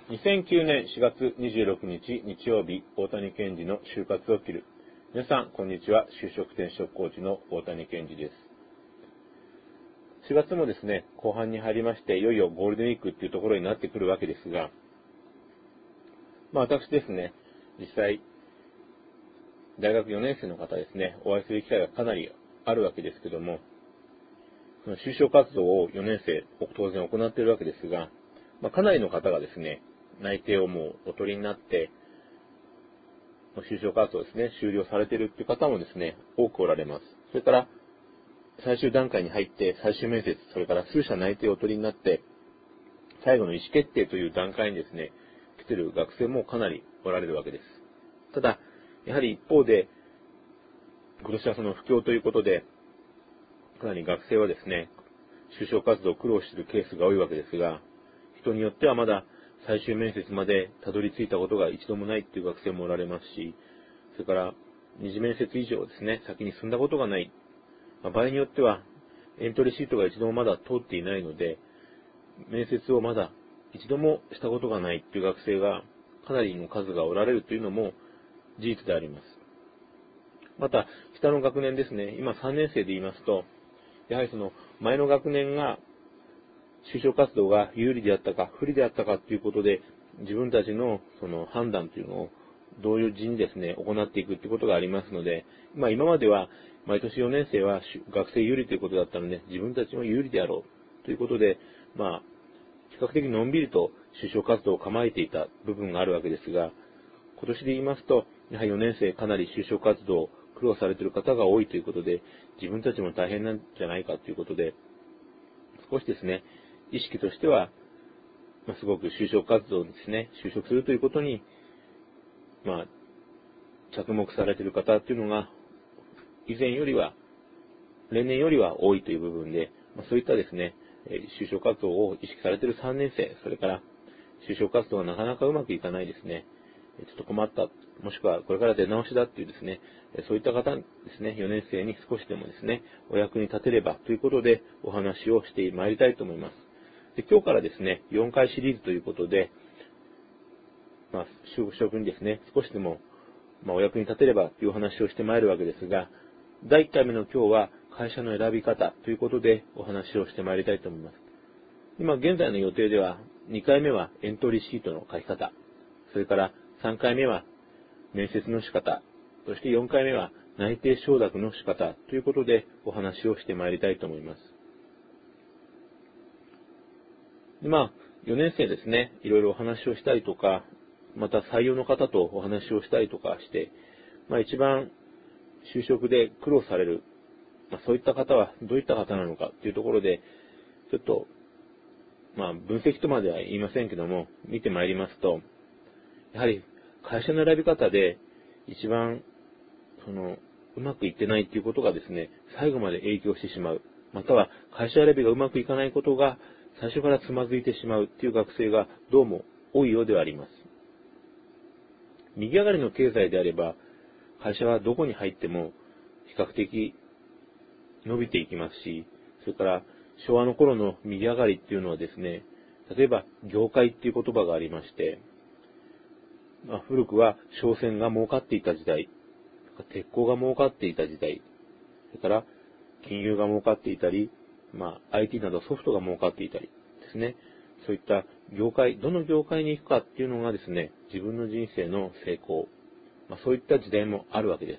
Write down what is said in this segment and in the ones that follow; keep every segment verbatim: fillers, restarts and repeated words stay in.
にせんきゅうねんしがつにじゅうろくにち日曜日、大谷健二の就活を切る。皆さん、こんにちは。就職転職コーチの大谷健二です。しがつもですね、後半に入りまして、いよいよゴールデンウィークっていうところになってくるわけですが、まあ私ですね、実際、大学よねん生の方ですね、お会いする機会がかなりあるわけですけども、その就職活動をよねん生、当然行っているわけですが、まあ、かなりの方がですね、内定をもうお取りになって、就職活動ですね、終了されているっていう方もですね、多くおられます。それから、最終段階に入って、最終面接、それから数社内定をお取りになって、最後の意思決定という段階にですね、来ている学生もかなりおられるわけです。ただ、やはり一方で、今年はその不況ということで、かなり学生はですね、就職活動を苦労しているケースが多いわけですが、人によってはまだ最終面接までたどり着いたことが一度もないっていう学生もおられますし、それから二次面接以上ですね、先に進んだことがない。まあ、場合によってはエントリーシートが一度もまだ通っていないので、面接をまだ一度もしたことがないっていう学生がかなりの数がおられるというのも事実であります。また、下の学年ですね、今さんねん生で言いますと、やはりその前の学年が就職活動が有利であったか不利であったかということで、自分たちのその判断というのを同時にですね、行っていくということがありますので、まあ今までは毎年よねん生は学生有利ということだったので、自分たちも有利であろうということで、まあ、比較的のんびりと就職活動を構えていた部分があるわけですが、今年で言いますと、やはりよねん生かなり就職活動苦労されている方が多いということで、自分たちも大変なんじゃないかということで、少しですね、意識としては、まあ、すごく就職活動ですね、就職するということに、まあ、着目されている方っていうのが、以前よりは、例年よりは多いという部分で、まあ、そういったですね、就職活動を意識されているさんねん生、それから就職活動がなかなかうまくいかないですね、ちょっと困った、もしくはこれから出直しだっていうですね、そういった方ですね、よねん生に少しでもですね、お役に立てればということでお話をしてまいりたいと思います。で、今日からですね、よんかいシリーズということで、まあ、就職にですね、少しでも、まあ、お役に立てればというお話をしてまいるわけですが、だいいっかいめの今日は会社の選び方ということでお話をしてまいりたいと思います。今現在の予定では、にかいめはエントリーシートの書き方、それからさんかいめは面接の仕方、そしてよんかいめは内定承諾の仕方ということでお話をしてまいりたいと思います。でまあ、よねん生ですね、いろいろお話をしたりとか、また採用の方とお話をしたりとかして、まあ一番就職で苦労される、まあそういった方はどういった方なのかというところで、ちょっと、まあ分析とまでは言いませんけども、見てまいりますと、やはり会社の選び方で一番、その、うまくいってないっていうことがですね、最後まで影響してしまう。または会社選びがうまくいかないことが最初からつまずいてしまうっていう学生がどうも多いようではあります。右上がりの経済であれば、会社はどこに入っても比較的伸びていきますし、それから昭和の頃の右上がりっていうのはですね、例えば業界っていう言葉がありまして、まあ、古くは商船が儲かっていた時代、鉄鋼が儲かっていた時代、それから金融が儲かっていたり、まあ、アイティー などソフトが儲かっていたりですね。そういった業界、どの業界に行くかっていうのがですね、自分の人生の成功、まあ、そういった時代もあるわけです。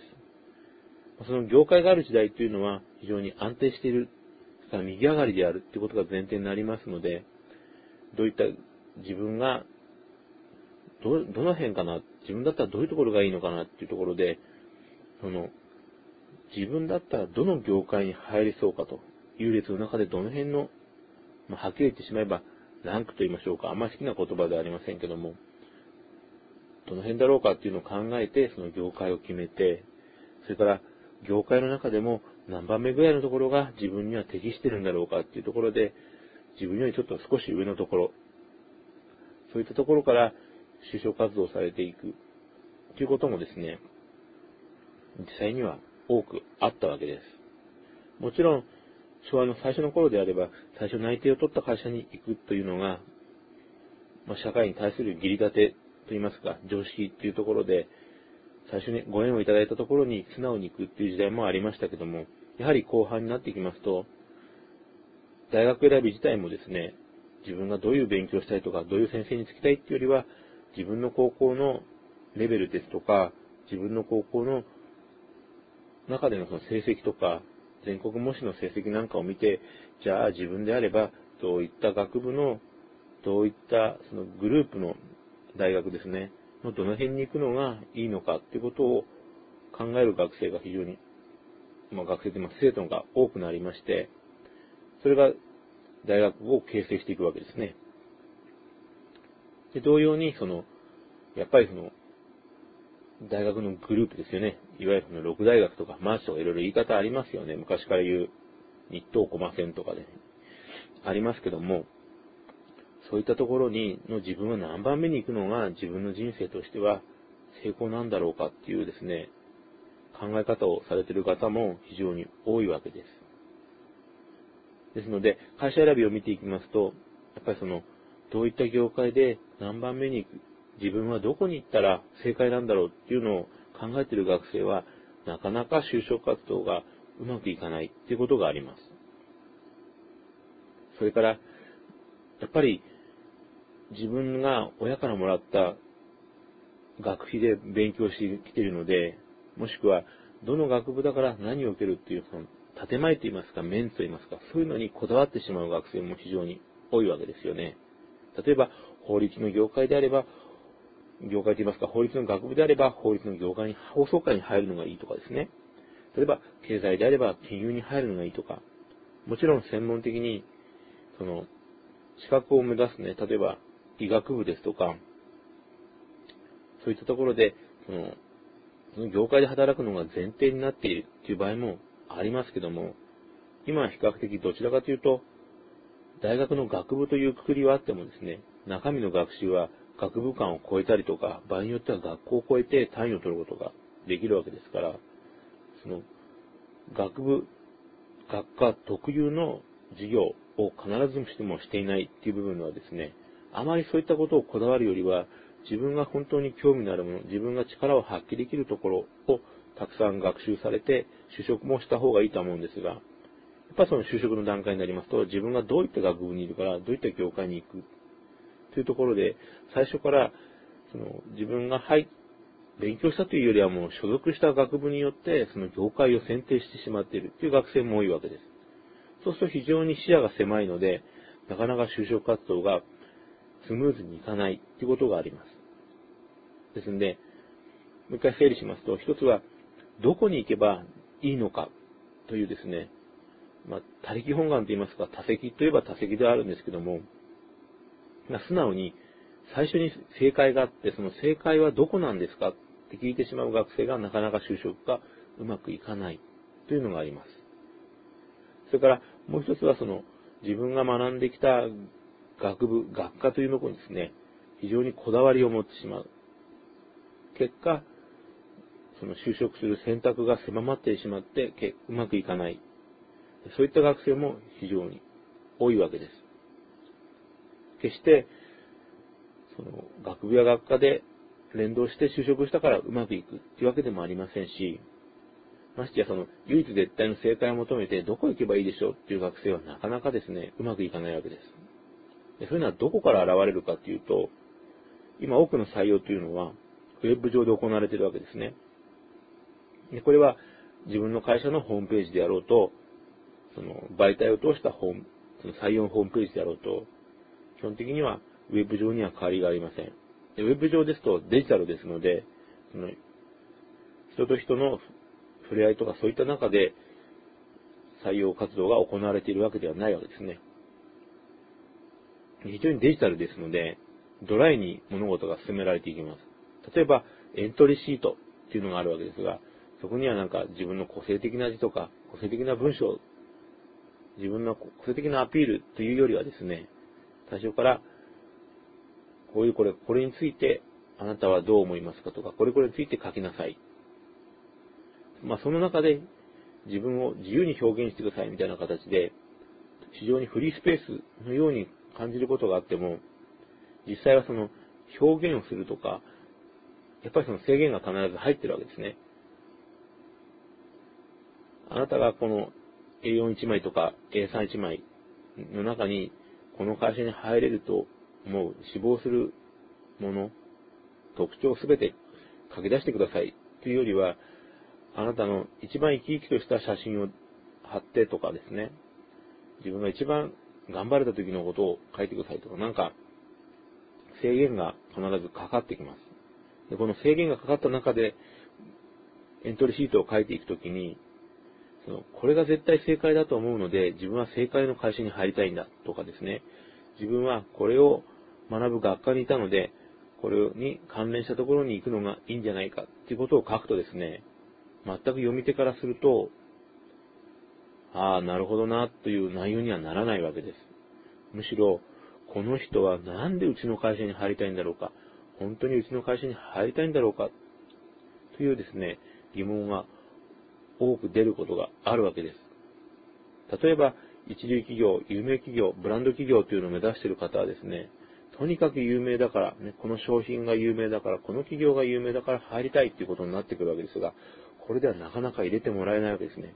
その業界がある時代っていうのは非常に安定している、それから右上がりであるっていうことが前提になりますので、どういった自分がど、どの辺かな、自分だったらどういうところがいいのかなっていうところで、その、自分だったらどの業界に入りそうかという列の中でどの辺の、まあ、はっきり言ってしまえばランクと言いましょうか、あんまり好きな言葉ではありませんけども、どの辺だろうかっていうのを考えて、その業界を決めて、それから業界の中でも何番目ぐらいのところが自分には適してるんだろうかっていうところで、自分よりちょっと少し上のところ、そういったところから就職活動をされていくということもですね、実際には多くあったわけです。もちろん、昭和の最初の頃であれば、最初内定を取った会社に行くというのが、 まあ、社会に対する義理立てといいますか、常識っていうところで、最初にご縁をいただいたところに素直に行くっていう時代もありましたけども、やはり後半になってきますと、大学選び自体もですね、自分がどういう勉強をしたいとか、どういう先生につきたいっていうよりは、自分の高校のレベルですとか、自分の高校の中でのその成績とか、全国模試の成績なんかを見て、じゃあ自分であれば、どういった学部の、どういったそのグループの大学ですね、のどの辺に行くのがいいのかっていうことを考える学生が非常に、まあ学生というか生徒が多くなりまして、それが大学を形成していくわけですね。で、同様に、その、やっぱりその、大学のグループですよね。いわゆるその六大学とかマーチとかいろいろ言い方ありますよね。昔から言う日東駒線とかで、ね、ありますけども、そういったところにの自分は何番目に行くのが自分の人生としては成功なんだろうかっていうですね、考え方をされている方も非常に多いわけです。ですので、会社選びを見ていきますと、やっぱりその、どういった業界で何番目に行く、自分はどこに行ったら正解なんだろうっていうのを考えている学生は、なかなか就職活動がうまくいかないっていうことがあります。それから、やっぱり自分が親からもらった学費で勉強してきているので、もしくはどの学部だから何を受けるっていう、その建前といいますか、メンツといいますか、そういうのにこだわってしまう学生も非常に多いわけですよね。例えば、法律の業界であれば、業界といいますか、法律の学部であれば、法律の業界に、法曹界に入るのがいいとかですね。例えば、経済であれば、金融に入るのがいいとか。もちろん専門的に、その、資格を目指すね、例えば、医学部ですとか、そういったところで、その、その業界で働くのが前提になっているという場合もありますけども、今は比較的どちらかというと、大学の学部という括りはあってもですね、中身の学習は学部間を超えたりとか、場合によっては学校を超えて単位を取ることができるわけですから、その、学部、学科特有の授業を必ずしもしていないっていう部分はですね、あまりそういったことをこだわるよりは、自分が本当に興味のあるもの、自分が力を発揮できるところをたくさん学習されて、就職もした方がいいと思うんですが、やっぱりその就職の段階になりますと、自分がどういった学部にいるから、どういった業界に行くというところで、最初からその自分が入勉強したというよりはもう所属した学部によってその業界を選定してしまっているという学生も多いわけです。そうすると非常に視野が狭いので、なかなか就職活動がスムーズにいかないということがあります。ですので、もう一回整理しますと、一つはどこに行けばいいのかというですね、まあ、他力本願と言いますか、多責といえば多責ではあるんですけども、まあ、素直に最初に正解があって、その正解はどこなんですかって聞いてしまう学生がなかなか就職がうまくいかないというのがあります。それからもう一つはその自分が学んできた学部、学科というのにですね、非常にこだわりを持ってしまう。結果、その就職する選択が狭まってしまってうまくいかない。そういった学生も非常に多いわけです。決してその学部や学科で連動して就職したからうまくいくというわけでもありませんし、ましてやその唯一絶対の正解を求めてどこ行けばいいでしょうっていう学生はなかなかですね、うまくいかないわけです。でそういうのはどこから現れるかというと、今多くの採用というのはウェブ上で行われているわけですね。でこれは自分の会社のホームページであろうと、その媒体を通したホーム、その採用ホームページであろうと、基本的にはウェブ上には変わりがありません。でウェブ上ですとデジタルですので、その人と人の触れ合いとかそういった中で採用活動が行われているわけではないわけですね。非常にデジタルですので、ドライに物事が進められていきます。例えば、エントリーシートっていうのがあるわけですが、そこにはなんか自分の個性的な字とか、個性的な文章、自分の個性的なアピールというよりはですね、最初から、こういうこれ、これについてあなたはどう思いますかとか、これこれについて書きなさい。まあその中で自分を自由に表現してくださいみたいな形で、非常にフリースペースのように感じることがあっても、 実際はその表現をするとか、やっぱりその制限が必ず入ってるわけですね。あなたがこの エーよんいち 枚とか エーさんいち 枚の中にこの会社に入れると思う、志望するもの、特徴をすべて書き出してくださいというよりは、あなたの一番生き生きとした写真を貼ってとかですね、自分が一番頑張れた時のことを書いてくださいとか、なんか制限が必ずかかってきます。で、この制限がかかった中でエントリーシートを書いていくときに、そのこれが絶対正解だと思うので自分は正解の会社に入りたいんだとかですね、自分はこれを学ぶ学科にいたのでこれに関連したところに行くのがいいんじゃないかっていうことを書くとですね、全く読み手からすると、ああ、なるほどなという内容にはならないわけです。むしろ、この人はなんでうちの会社に入りたいんだろうか、本当にうちの会社に入りたいんだろうか、というですね、疑問が多く出ることがあるわけです。例えば、一流企業、有名企業、ブランド企業というのを目指している方はですね、とにかく有名だから、ね、この商品が有名だから、この企業が有名だから入りたいということになってくるわけですが、これではなかなか入れてもらえないわけですね。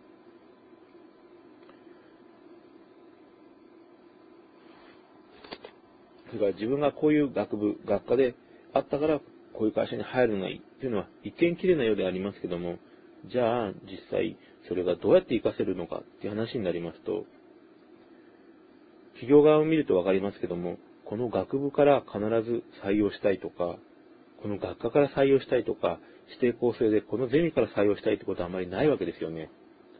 それから自分がこういう学部、学科であったから、こういう会社に入るのがいいというのは一見綺麗なようでありますけども、じゃあ実際それがどうやって活かせるのかっていう話になりますと、企業側を見るとわかりますけども、この学部から必ず採用したいとか、この学科から採用したいとか、指定校生でこのゼミから採用したいってことはあまりないわけですよね。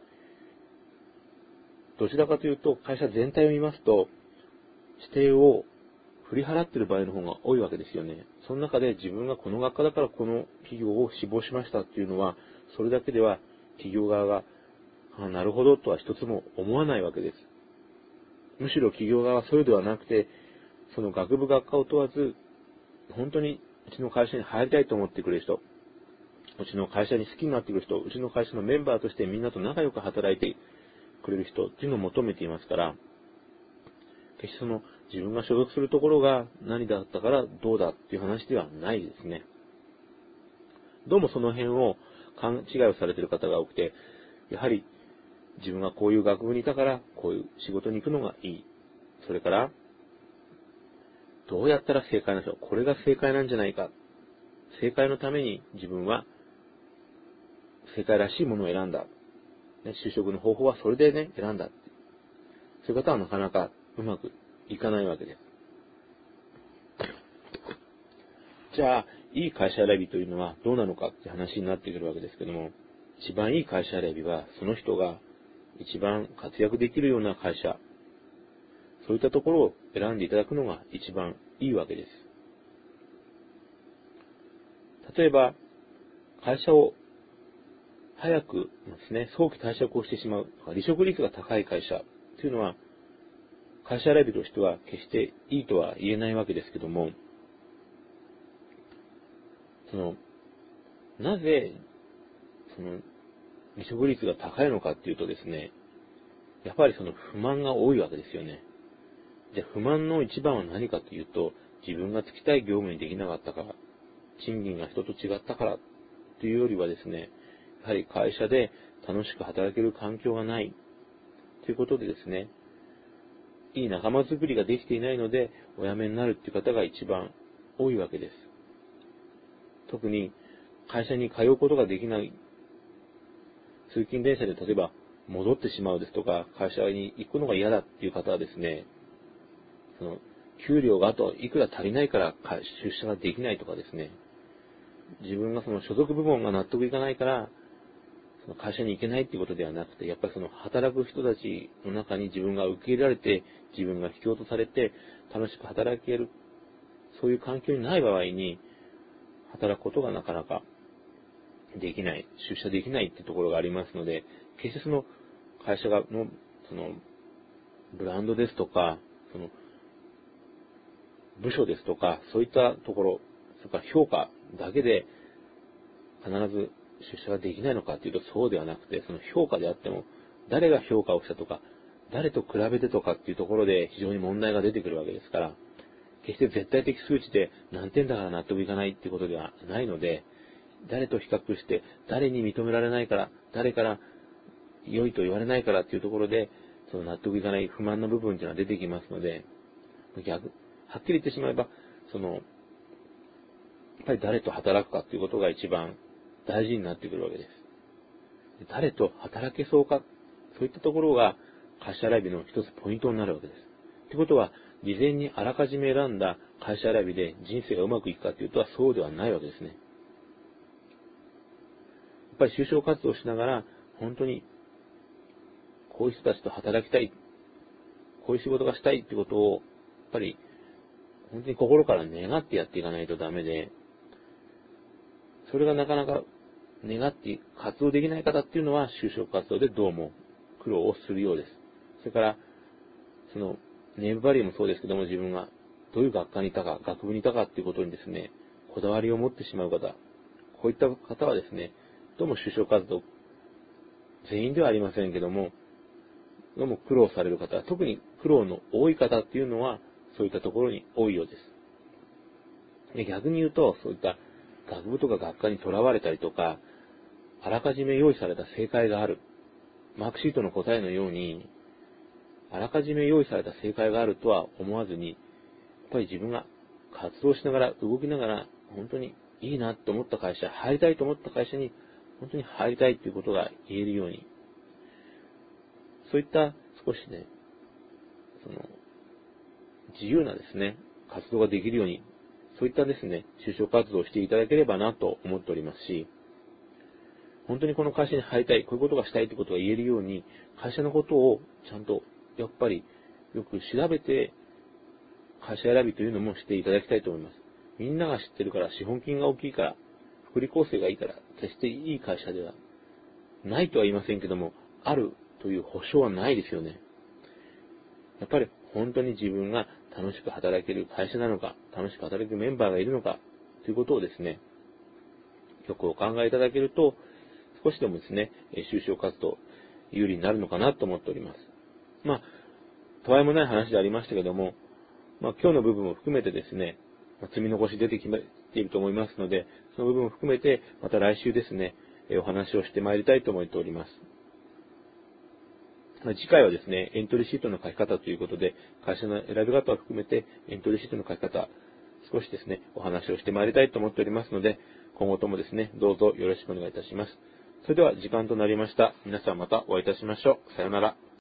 どちらかというと、会社全体を見ますと、指定を振り払っている場合の方が多いわけですよね。その中で自分がこの学科だからこの企業を志望しましたっていうのは、それだけでは企業側が、あ、なるほどとは一つも思わないわけです。むしろ企業側はそれではなくて、その学部学科を問わず、本当にうちの会社に入りたいと思ってくれる人、うちの会社に好きになってくる人、うちの会社のメンバーとしてみんなと仲良く働いてくれる人っていうのを求めていますから、決してその自分が所属するところが何だったからどうだっていう話ではないですね。どうもその辺を勘違いをされている方が多くて、やはり自分がこういう学部にいたからこういう仕事に行くのがいい。それから、どうやったら正解なんでしょう。これが正解なんじゃないか。正解のために自分は正解らしいものを選んだ。ね、就職の方法はそれでね、選んだ。そういう方はなかなかうまくいかないわけです。じゃあ、いい会社選びというのはどうなのかって話になってくるわけですけども、一番いい会社選びは、その人が一番活躍できるような会社、そういったところを選んでいただくのが一番いいわけです。例えば、会社を早くですね、早期退職をしてしまうとか、離職率が高い会社というのは、会社選びとしては決していいとは言えないわけですけども、その、なぜ、その、離職率が高いのかっていうとですね、やっぱりその不満が多いわけですよね。じゃあ不満の一番は何かというと、自分が就きたい業務にできなかったから、賃金が人と違ったからというよりはですね、やはり会社で楽しく働ける環境がないということでですね、いい仲間づくりができていないのでお辞めになるっていう方が一番多いわけです。特に会社に通うことができない、通勤電車で例えば戻ってしまうですとか、会社に行くのが嫌だっていう方はですね、その給料があといくら足りないから出社ができないとかですね、自分がその所属部門が納得いかないからその会社に行けないっていうことではなくて、やっぱりその働く人たちの中に自分が受け入れられて、自分が引き落とされて楽しく働ける、そういう環境にない場合に働くことがなかなかできない、出社できないっていうところがありますので、決してその会社がのそのブランドですとか、その部署ですとか、そういったところ、それから評価だけで必ず出社ができないのかというとそうではなくて、その評価であっても、誰が評価をしたとか、誰と比べてとかっていうところで非常に問題が出てくるわけですから、 決して絶対的数値で何点だから納得いかないっていうことではないので、誰と比較して、誰に認められないから、誰から良いと言われないからっていうところで、その納得いかない不満の部分っていうのは出てきますので、逆、はっきり言ってしまえば、その、やっぱり誰と働くかっていうことが一番大事になってくるわけです。誰と働けそうか、そういったところが会社選びの一つポイントになるわけです。ということは、事前にあらかじめ選んだ会社選びで人生がうまくいくかというとそうではないわけですね。やっぱり就職活動をしながら、本当にこういう人たちと働きたい、こういう仕事がしたいってことを、やっぱり本当に心から願ってやっていかないとダメで、それがなかなか願って活動できない方っていうのは就職活動でどうも苦労をするようです。それから、その、ネームバリューもそうですけども、自分がどういう学科にいたか、学部にいたかっていうことにですね、こだわりを持ってしまう方、こういった方はですね、どうも就職活動、全員ではありませんけども、どうも苦労される方、特に苦労の多い方っていうのは、そういったところに多いようです。で、逆に言うと、そういった学部とか学科にとらわれたりとか、あらかじめ用意された正解がある。マークシートの答えのように、あらかじめ用意された正解があるとは思わずに、やっぱり自分が活動しながら、動きながら、本当にいいなと思った会社、入りたいと思った会社に、本当に入りたいということが言えるように、そういった少しね、その、自由なですね、活動ができるように、そういったですね、就職活動をしていただければなと思っておりますし、本当にこの会社に入りたい、こういうことがしたいということが言えるように、会社のことをちゃんと、やっぱりよく調べて、会社選びというのもしていただきたいと思います。みんなが知ってるから、資本金が大きいから、福利厚生がいいから、決していい会社ではないとは言いませんけども、あるという保証はないですよね。やっぱり本当に自分が楽しく働ける会社なのか、楽しく働くメンバーがいるのか、ということをですね、よくお考えいただけると、少しでもですね、就職活動有利になるのかなと思っております。まあ、たわいもない話でありましたけども、まあ、今日の部分も含めてですね、積み残し出てきていると思いますので、その部分を含めて、また来週ですね、お話をしてまいりたいと思っております。次回はですね、エントリーシートの書き方ということで、会社の選び方を含めて、エントリーシートの書き方、少しですね、お話をしてまいりたいと思っておりますので、今後ともですね、どうぞよろしくお願いいたします。それでは時間となりました。皆さんまたお会いいたしましょう。さようなら。